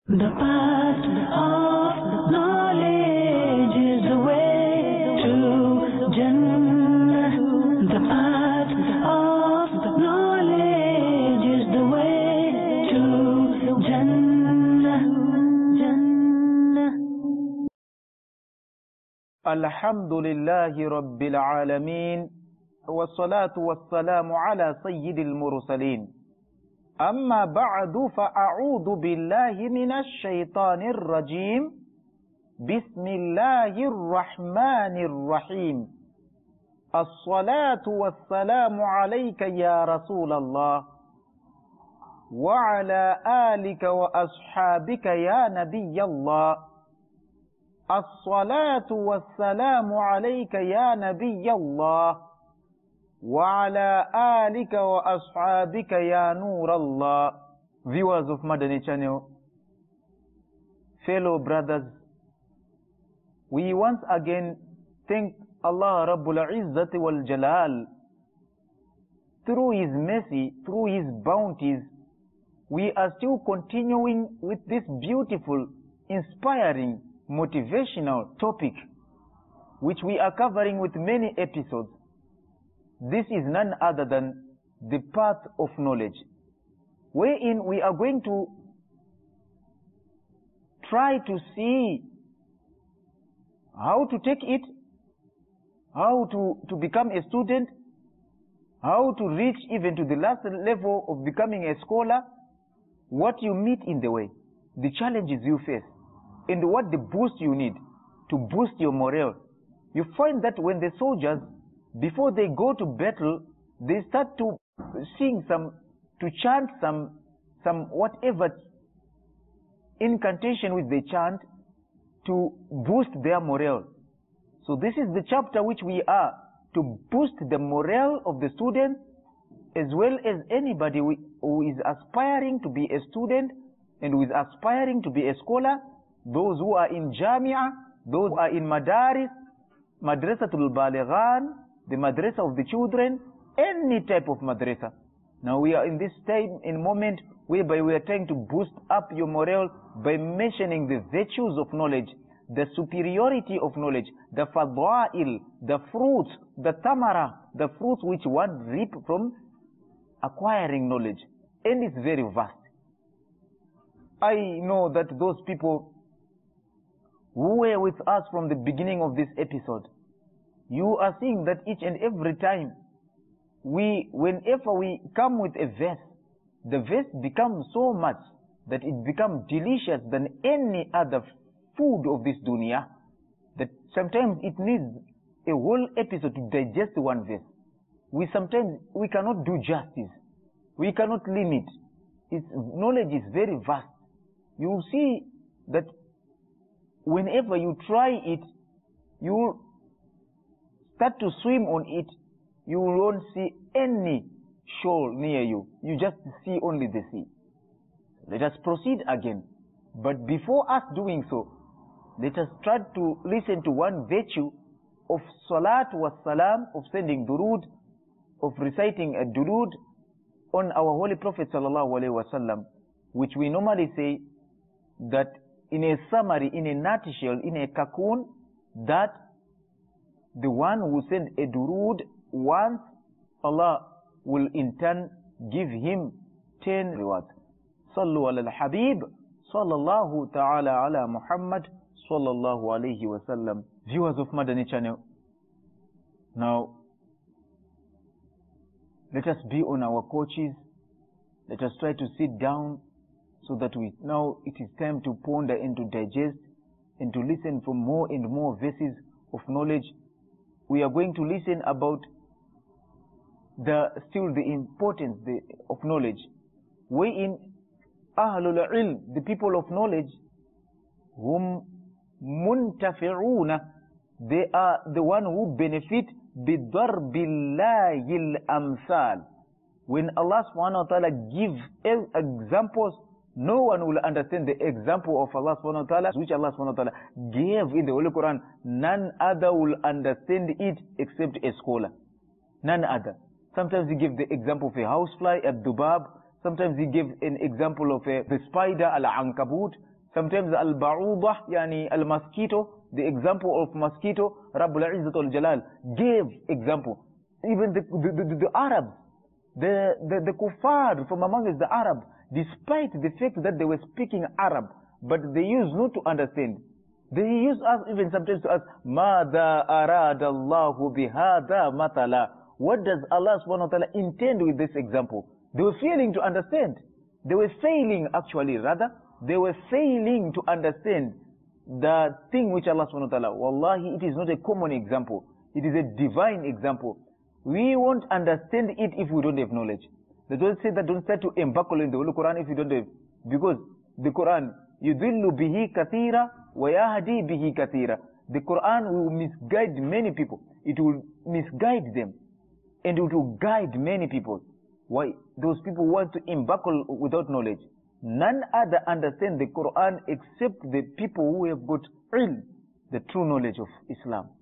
The path of knowledge is the way to Jannah. The path of knowledge is the way to Jannah. Jannah. Alhamdulillahi Rabbil Alameen. والصلاة والسلام على سيد المرسلين. أما بعد فأعوذ بالله من الشيطان الرجيم. بسم الله الرحمن الرحيم. الصلاة والسلام عليك يا رسول الله وعلى آلك وأصحابك يا نبي الله. الصلاة والسلام عليك يا نبي الله وعلى آلك وأصحابك يا نور الله. Viewers of Madani Channel, fellow brothers, we once again thank Allah Rabbul Izzati wal Jalal. Through His mercy, through His bounties, we are still continuing with this beautiful, inspiring, motivational topic which we are covering with many episodes. This is none other than the path of knowledge, wherein we are going to try to see how to take it, how to become a student, how to reach even to the last level of becoming a scholar, what you meet in the way, the challenges you face, and what the boost you need to boost your morale. You find that when the soldiers, before they go to battle, they start to sing to chant some whatever incantation which they chant to boost their morale. So this is the chapter which we are to boost the morale of the students, as well as anybody who is aspiring to be a student and who is aspiring to be a scholar, those who are in Jamia, those who are in Madaris, Madrasatul Balighan, the madrasa of the children, any type of madrasa. Now we are in this time, in moment whereby we are trying to boost up your morale by mentioning the virtues of knowledge, the superiority of knowledge, the fadail, the fruits, the tamara, the fruits which one reap from acquiring knowledge. And it's very vast. I know that those people who were with us from the beginning of this episode, you are seeing that each and every time whenever we come with a verse, the verse becomes so much that it becomes delicious than any other food of this dunya, that sometimes it needs a whole episode to digest one verse. Sometimes we cannot do justice. We cannot limit. Its knowledge is very vast. You see that whenever you try it, you start to swim on it, you won't see any shore near you. You just see only the sea. Let us proceed again. But before us doing so, let us try to listen to one virtue of salat wa salam, of sending durood, of reciting a durood on our Holy Prophet sallallahu alaihi wasallam, which we normally say that in a summary, in a nutshell, in a cocoon, that the one who sent a durood once, Allah will in turn give him 10 rewards. Sallu ala al-Habib, sallallahu ta'ala ala Muhammad, sallallahu alayhi wa sallam. Viewers of Madani Channel, now let us be on our couches. Let us try to sit down so that now it is time to ponder and to digest and to listen for more and more verses of knowledge. We are going to listen about the importance of knowledge, wherein Ahlul Ilm, the people of knowledge, hum muntafi'una, they are the one who benefit bidarbillahi al-amthal. When Allah subhanahu wa ta'ala gives examples, no one will understand the example of Allah subhanahu wa ta'ala, which Allah subhanahu wa ta'ala gave in the Holy Quran. None other will understand it except a scholar. None other. Sometimes he gives the example of a housefly, a dubab. Sometimes he gives an example of the spider, al-ankabut. Sometimes al-ba'udah, yani al-mosquito, the example of mosquito, Rabbul Izzat al-Jalal gave example. Even the Arabs, the kuffar from among us, the Arab, despite the fact that they were speaking Arab, but they used not to understand. They used us even sometimes to ask, مَاذَا أَرَادَ اللَّهُ بِهَذَا مَثَلًا. What does Allah subhanahu wa ta'ala intend with this example? They were failing to understand. They were failing, actually, rather. They were failing to understand the thing which Allah subhanahu wa ta'ala, wallahi, it is not a common example. It is a divine example. We won't understand it if we don't have knowledge. They don't say that don't start to embark in the Holy Quran if you don't have. Because the Quran, يُذِلُّ بِهِ كَثِيرًا وَيَهْدِي بِهِ كَثِيرًا. The Quran will misguide many people. It will misguide them. And it will guide many people. Why? Those people want to embark without knowledge. None other understand the Quran except the people who have got ilm, the true knowledge of Islam.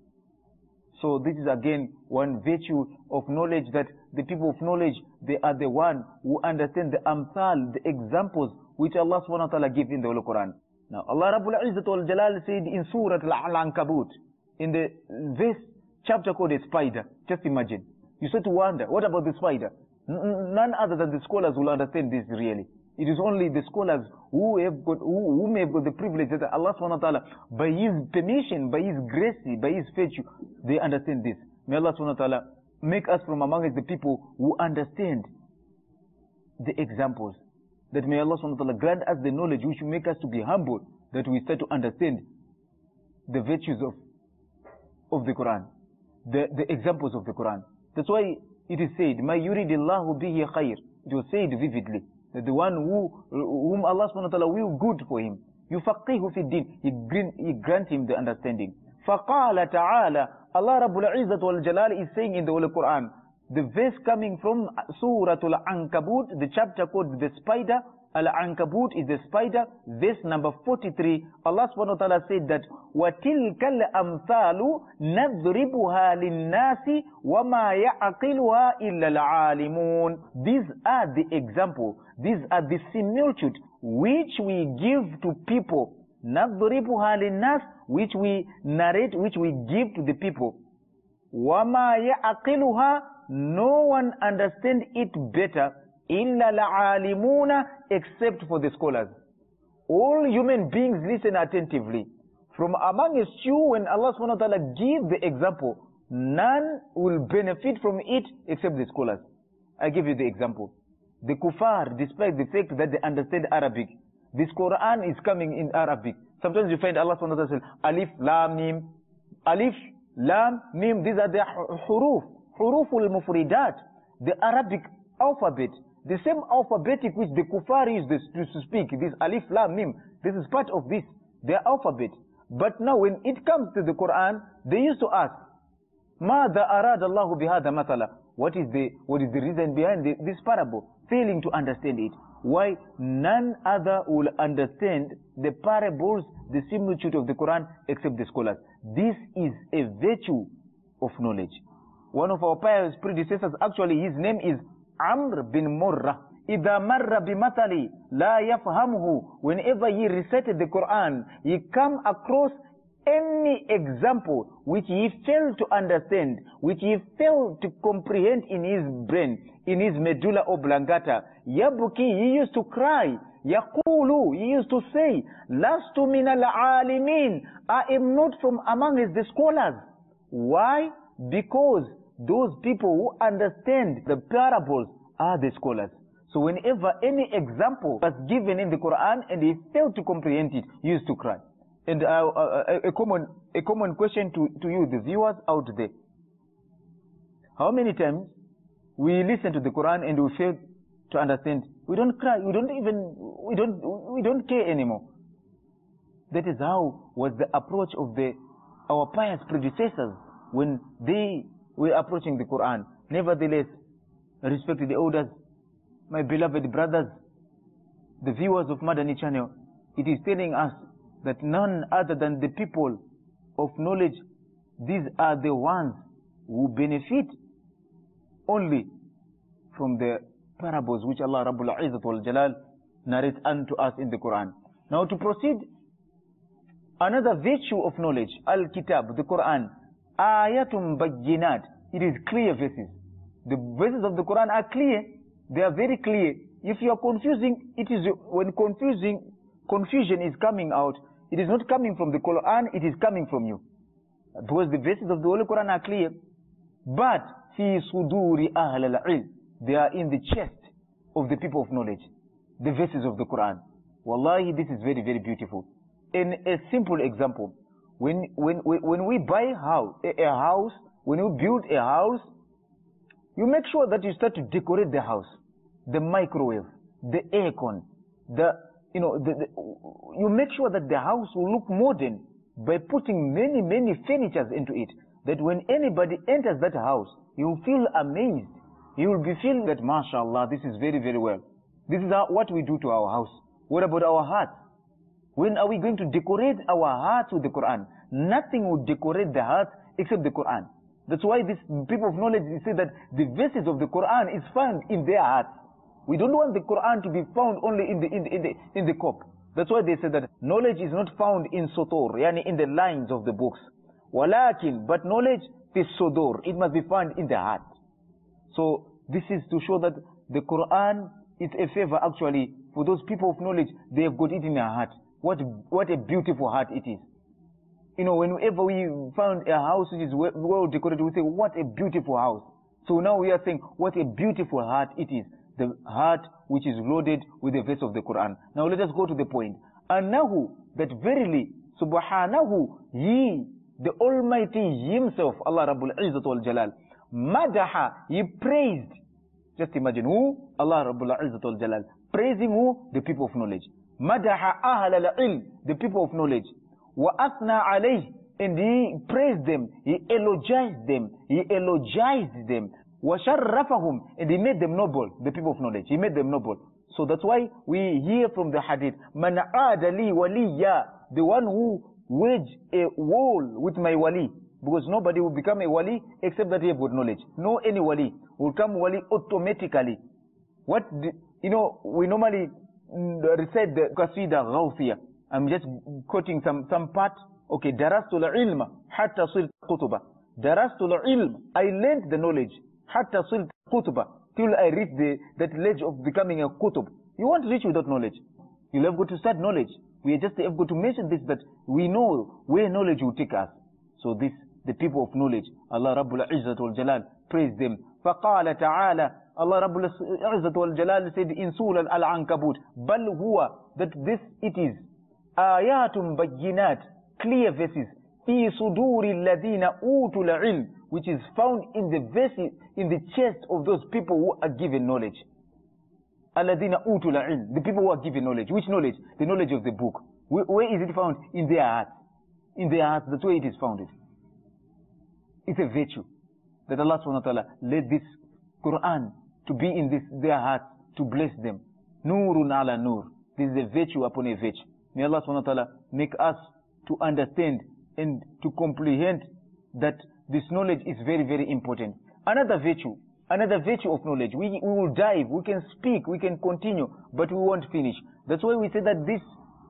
So this is again one virtue of knowledge, that the people of knowledge, they are the one who understand the amthal, the examples which Allah subhanahu wa ta'ala gives in the Holy Quran. Now Allah Rabbul Izzat wal Jalal said in Surah Al-Ankabut, in the this chapter called a spider. Just imagine. You start to wonder, what about the spider? None other than the scholars will understand this really. It is only the scholars who may have got the privilege that Allah subhanahu wa ta'ala, by His permission, by His grace, by His virtue, they understand this. May Allah subhanahu wa ta'ala make us from among us the people who understand the examples. That may Allah subhanahu wa ta'ala grant us the knowledge which will make us to be humble, that we start to understand the virtues of the Quran, the examples of the Quran. That's why it is said, مَا يُرِدِ اللَّهُ بِهِ خَيْرٍ. It was said vividly. That the one whom Allah subhanahu wa ta'ala will good for him, يُفَقِّهُ فِي الدِّينِ, He grant him the understanding. فَقَالَ تَعَالَى. Allah Rabbul Izzat wal Jalal is saying in the Holy Quran, the verse coming from Surah Al-Ankabut, the chapter called the spider. Al-Ankabut is the spider. Verse number 43, Allah subhanahu wa ta'ala said that, وَتِلْكَ الْأَمْثَالُ نَضْرِبُهَا لِلنَّاسِ وَمَا يَعْقِلُهَا إِلَّا الْعَالِمُونَ. These are the example. These are the similitude which we give to people. نَضْرِبُهَا لِلنَّاسِ, which we narrate, which we give to the people. وَمَا يَعْقِلُهَا, no one understand it better, إِلَّا الْعَالِمُونَ, except for the scholars. All human beings listen attentively. From among us you, when Allah subhanahu wa ta'ala gives the example, none will benefit from it except the scholars. I give you the example. The kuffar, despite the fact that they understand Arabic, this Quran is coming in Arabic. Sometimes you find Allah subhanahu wa ta'ala says, Alif, Lam, Mim. Alif, Lam, Mim, these are the huruful mufridat, the Arabic alphabet. The same alphabetic which the kuffar used to speak, this Alif, Lam, Mim, this is part of this, their alphabet. But now when it comes to the Quran, they used to ask, مَاذَا أَرَادَ اللَّهُ بِهَذَا مَثَلًا. What is the reason behind this parable? Failing to understand it. Why? None other will understand the parables, the similitude of the Quran, except the scholars. This is a virtue of knowledge. One of our pious predecessors, actually his name is Amr bin Murrah. إِذَا مَرَّ بِمَثَلِ لَا يَفْهَمُهُ. Whenever he recited the Quran, he come across any example which he failed to understand, which he failed to comprehend in his brain, in his medulla oblongata. Yabuki, he used to cry. Yaqulu, he used to say, Lastu min al-alimin. I am not from among the scholars. Why? Because those people who understand the parables are the scholars. So whenever any example was given in the Quran and he failed to comprehend it, he used to cry. And a common question to you, the viewers out there. How many times we listen to the Quran and we fail to understand? We don't cry. We don't care anymore. That is how was the approach of our pious predecessors when they were approaching the Quran. Nevertheless, respected elders, my beloved brothers, the viewers of Madani channel, it is telling us that none other than the people of knowledge, these are the ones who benefit only from the parables which Allah Rabbul Izzat wal Jalal narrates unto us in the Quran. Now to proceed, another virtue of knowledge, Al-Kitab, the Quran, Ayatum Bayyinat, it is clear verses. The verses of the Quran are clear, they are very clear. If you are confusing, it is when confusion is coming out, it is not coming from the Quran, it is coming from you. Because the verses of the Holy Quran are clear. But fi suduri ahl al-ilm, they are in the chest of the people of knowledge, the verses of the Quran. Wallahi, this is very, very beautiful. In a simple example, when we buy a house, when you build a house, you make sure that you start to decorate the house, the microwave, the aircon, you make sure that the house will look modern by putting many, many furnitures into it. That when anybody enters that house, he will feel amazed. He will be feeling that, mashallah, this is very, very well. This is what we do to our house. What about our heart? When are we going to decorate our hearts with the Quran? Nothing will decorate the heart except the Quran. That's why these people of knowledge say that the verses of the Quran is found in their hearts. We don't want the Quran to be found only in the cup. That's why they say that knowledge is not found in sotor, yani in the lines of the books. Walakin, but knowledge is sodur. It must be found in the heart. So this is to show that the Quran is a favor actually for those people of knowledge. They have got it in their heart. What a beautiful heart it is. Whenever we found a house which is well decorated, we say, what a beautiful house. So now we are saying, what a beautiful heart it is. The heart which is loaded with the verse of the Quran. Now let us go to the point. Annahu, that verily, subhanahu, He, the Almighty Himself, Allah Rabbul Izzat wal Jalal, madaha, He praised. Just imagine who? Allah Rabbul Izzat wal Jalal. Praising who? The people of knowledge. Madaha ahl al-ilm, the people of knowledge. Wa asna alayh, and He praised them. He eulogized them. He eulogized them. وَشَرَّفَهُمْ, and He made them noble, the people of knowledge. He made them noble. So that's why we hear from the hadith, مَنْ عَادَ لِي وَلِيًّا, the one who wage a war with my wali. Because nobody will become a wali except that he have good knowledge. No any wali will come wali automatically. We normally recite the Qasida Ghawthiyah. I'm just quoting some part. Okay, دَرَسْتُ الْعِلْمَ حَتَّى صِلْتُ قُطُبًا. دَرَسْتُ الْعِلْمَ, I learned the knowledge. Hatta silt kutuba, till I reach that ledge of becoming a kutub. You won't reach without knowledge. You'll have got to start knowledge. We just have got to mention this, that we know where knowledge will take us. So the people of knowledge, Allah Rabbul Izzat wal Jalal, praise them. فَقَالَ تَعَالَى, Allah Rabbul Izzat wal Jalal said in Surah Al-Ankabut, بَلْ هُوَ, that this it is, آيَاتٌ بَيِّنَاتٌ, clear verses, فِي صُدُورِ الَّذِينَ أُوتُوا الْعِلْمِ, which is found in the verses, in the chest of those people who are given knowledge. Alladina utul ilm, the people who are given knowledge. Which knowledge? The knowledge of the book. Where is it found? In their hearts. In their hearts, that's where it is founded. It's a virtue that Allah subhanahu wa ta'ala let this Quran to be in their hearts, to bless them. Nurun ala nur. This is a virtue upon a virtue. May Allah subhanahu wa ta'ala make us to understand and to comprehend that this knowledge is very, very important. Another virtue of knowledge. We will dive, we can speak, we can continue, but we won't finish. That's why we say that this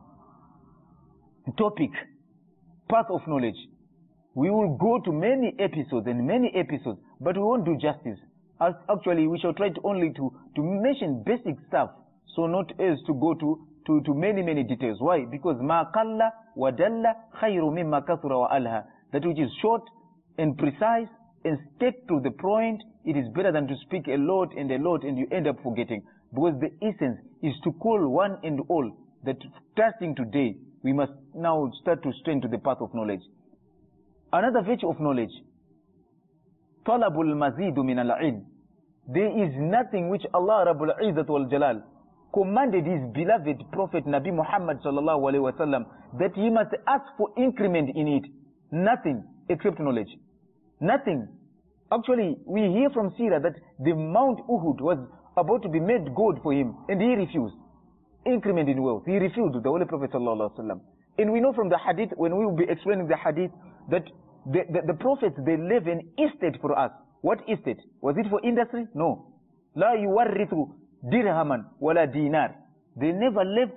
topic, path of knowledge, we will go to many episodes, but we won't do justice. Actually, we shall try to only to mention basic stuff, so not as to go to many, many details. Why? Because ma qalla wa dalla khayru mimma kathura wa alha. That which is short and precise and stick to the point, it is better than to speak a lot and you end up forgetting. Because the essence is to call one and all that starting today, we must now start to strain to the path of knowledge. Another virtue of knowledge, talabul mazidu min al-ilm. There is nothing which Allah Rabbul Izzat wal Jalal commanded His beloved Prophet Nabi Muhammad sallallahu alaihi wasallam that he must ask for increment in it. Nothing except knowledge. Nothing. Actually, we hear from Sirah that the Mount Uhud was about to be made gold for him, and he refused. Increment in wealth. He refused the Holy Prophet sallallahu alaihi wasallam. And we know from the hadith, when we will be explaining the hadith, that the prophets, they live in estate for us. What estate? Was it for industry? No. La yuwarrithu dirhaman wala dinar. They never left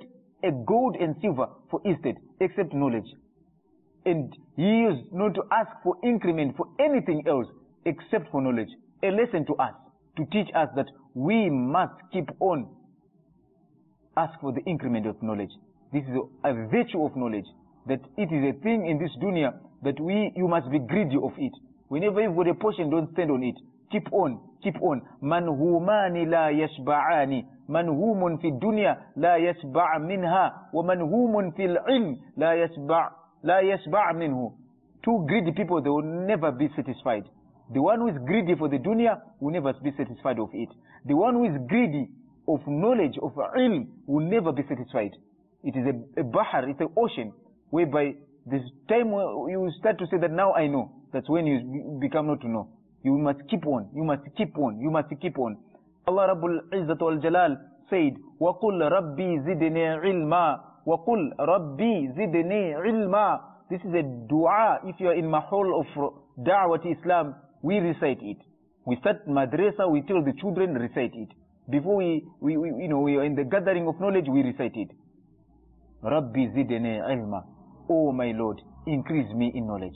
a gold and silver for instead, except knowledge. And he used not to ask for increment for anything else except for knowledge. A lesson to us, to teach us that we must keep on ask for the increment of knowledge. This is a virtue of knowledge, that it is a thing in this dunya that you must be greedy of it. Whenever you've got a portion, don't stand on it. Keep on, keep on. Manhumani la yashba'ani. Manhumun fi dunya la yashba' minha. Wa manhumun fil ilm la yashba' minhu. Two greedy people, they will never be satisfied. The one who is greedy for the dunya will never be satisfied of it. The one who is greedy of knowledge, of ilm, will never be satisfied. It is a bahar, it's an ocean, whereby this time you start to say that now I know. That's when you become not to know. You must keep on, you must keep on, you must keep on. Allah Rabbul Izzat wal Jalal said, وَقُلْ رَبِّي زِدْنِي عِلْمًا وَقُلْ رَبِّي زِدْنِي عِلْمًا. This is a dua. If you are in mahol of Da'wat Islam, we recite it. We start madrasa, we tell the children, recite it. Before we are in the gathering of knowledge, we recite it. Rabbi zidni ilma. Oh my Lord, increase me in knowledge.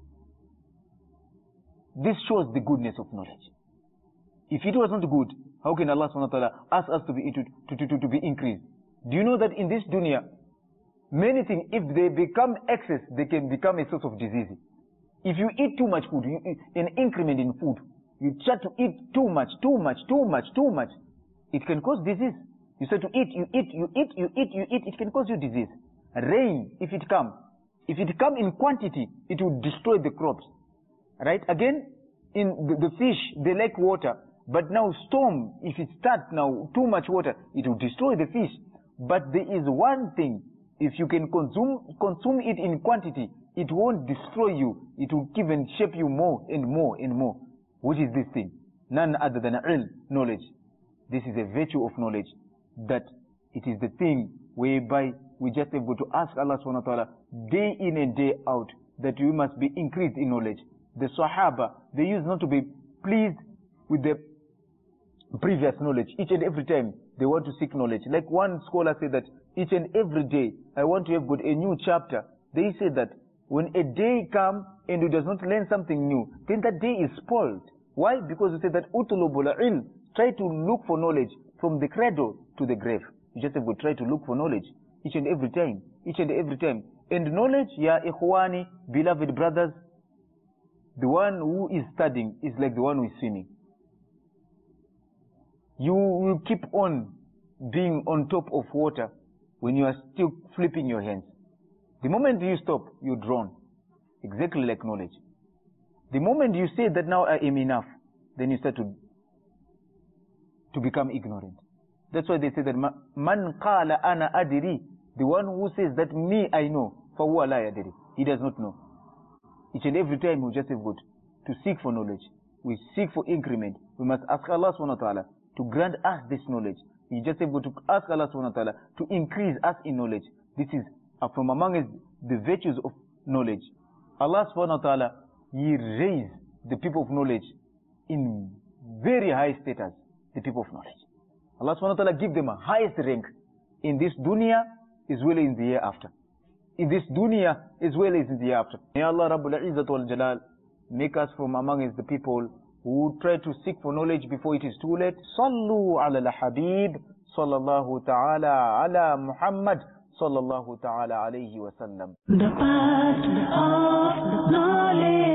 This shows the goodness of knowledge. If it was not good, how can Allah subhanahu wa ta'ala ask us to be increased? Do you know that in this dunya, many things, if they become excess, they can become a source of disease. If you eat too much food, an increment in food, you try to eat too much, it can cause disease. You start to eat, it can cause you disease. Rain, if it come in quantity, it will destroy the crops. Right? Again, in the fish, they like water. But now storm, if it starts now, too much water, it will destroy the fish. But there is one thing, if you can consume it in quantity, it won't destroy you. It will give and shape you more and more and more. Which is this thing? None other than ilm, knowledge. This is a virtue of knowledge. That it is the thing whereby we just have got to ask Allah subhanahu wa ta'ala day in and day out that we must be increased in knowledge. The Sahaba, they used not to be pleased with the previous knowledge. Each and every time they want to seek knowledge. Like one scholar said that each and every day I want to have got a new chapter. They said that when a day comes and you does not learn something new, then that day is spoiled. Why? Because you said that utulubul ilm, try to look for knowledge from the cradle to the grave. You just have to try to look for knowledge each and every time. Each and every time. And knowledge, ya ikhwani, beloved brothers, the one who is studying is like the one who is swimming. You will keep on being on top of water when you are still flipping your hands. The moment you stop, you drown. Exactly like knowledge. The moment you say that now I am enough, then you start to become ignorant. That's why they say that man qala ana adiri, the one who says that me I know, fahuwa la yadiri. He does not know. Each and every time we just have got to seek for knowledge. We seek for increment. We must ask Allah subhanahu wa ta'ala to grant us this knowledge. We just have got to ask Allah subhanahu wa ta'ala to increase us in knowledge. This is from among the virtues of knowledge. Allah subhanahu wa ta'ala, He raised the people of knowledge in very high status, the people of knowledge. Allah subhanahu wa ta'ala give them a highest rank in this dunya as well as in the hereafter. In this dunya as well as in the hereafter. May Allah Rabbul Izzat wal Jalal make us from among the people who try to seek for knowledge before it is too late. Sallu ala al-Habib sallallahu ta'ala ala Muhammad sallallahu ta'ala alayhi wa sallam. The path of knowledge.